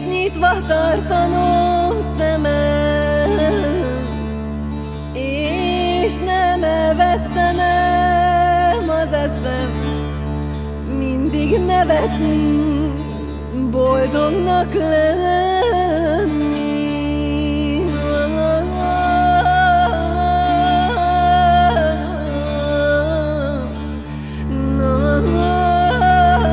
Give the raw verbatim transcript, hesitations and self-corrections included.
nyitva tartanom szemem, és nem elvesztenem az eszem, mindig nevetni, boldognak lennem.